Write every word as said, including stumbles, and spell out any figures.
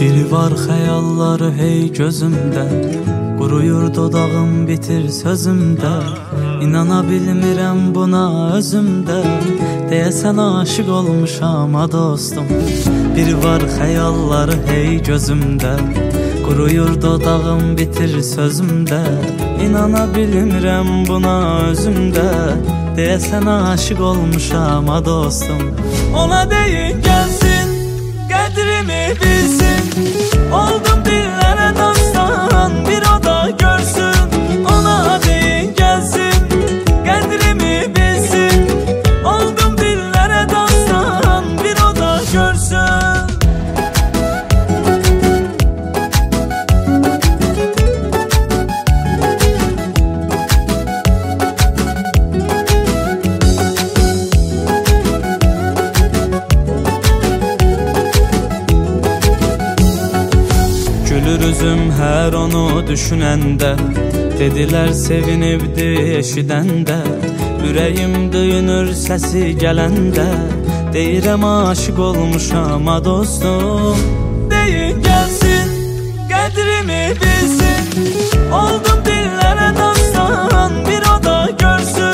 Biri var xəyalları hey gözümdə, quruyur dodağım bitir sözümdə. İnana bilmirəm buna özümdə, deyəsən aşık olmuşam ha dostum. Biri var xəyalları hey gözümdə, quruyur dodağım bitir sözümdə. İnana bilmirəm buna özümdə, deyəsən aşık olmuşam ha dostum. Ona deyin gəlsin, qədrimi bilsin, oldum dillərə dastan, bir o da görsün. Ona deyin gəlsin, qədrimi bilsin, oldum dillərə dastan, bir o da görsün. Gülür üzüm hər onu düşünəndə, dedilər sevinibdi eşidəndə. Ürəyim döyünür səsi gələndə, deyirəm aşık olmuşam ha dostum. Deyin gəlsin, qədrimi bilsin, oldum dillərə dastan, bir o da görsün.